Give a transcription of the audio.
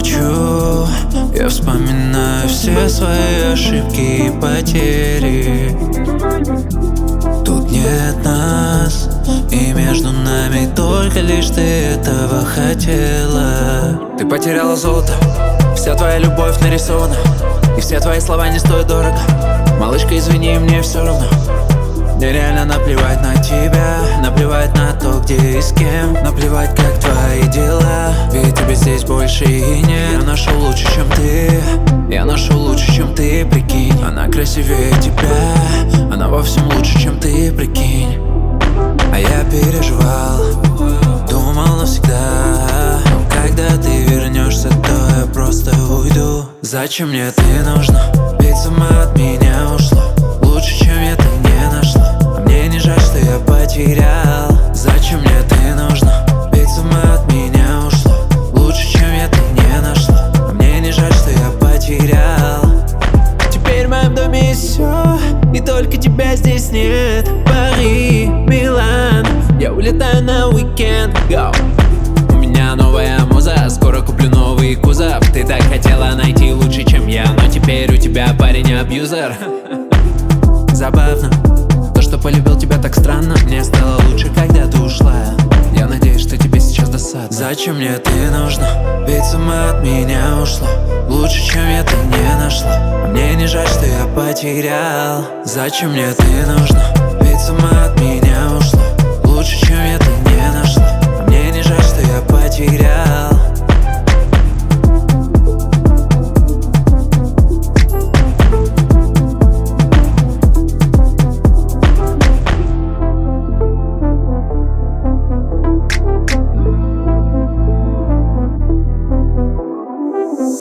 молчу. Я вспоминаю все свои ошибки и потери. Тут нет нас, и между нами только лишь ты этого хотела. Ты потеряла золото, вся твоя любовь нарисована, и все твои слова не стоят дорого. Малышка, извини, мне все равно. Мне реально наплевать на тебя, наплевать на то, где и с кем, наплевать, как твои дела, ведь тебя здесь больше и нет. Я нашел лучше, чем ты, я нашел лучше, чем ты, прикинь. Она красивее тебя, она во всем лучше, чем ты, прикинь. А я переживал, думал навсегда, но когда ты вернешься, то я просто уйду. Зачем мне ты нужна, ведь сама от меня ушла. Лучше, чем я, ты не нашла, а мне не жаль, что я потерял. Зачем мне ты нужна, ведь сама от меня ушла. Лучше, чем я, ты не нашла, а мне не жаль, что я потерял. Теперь в моем доме есть все, и только тебя здесь нет. Пари, Милан, я улетаю на уикенд, go. У меня новая муза, скоро куплю новый кузов. Ты так хотела найти лучше, чем я, но теперь у тебя парень абьюзер. Забавно, то, что полюбил тебя так странно. Мне стало лучше, когда ты ушла. Я надеюсь, что тебе сейчас досадно. Зачем мне ты нужна, ведь сама от меня ушла. Лучше, чем я, ты не нашла, а мне не жаль, что я потерял. Зачем мне ты нужна, ведь сама от меня ушла. Лучше, чем я, ты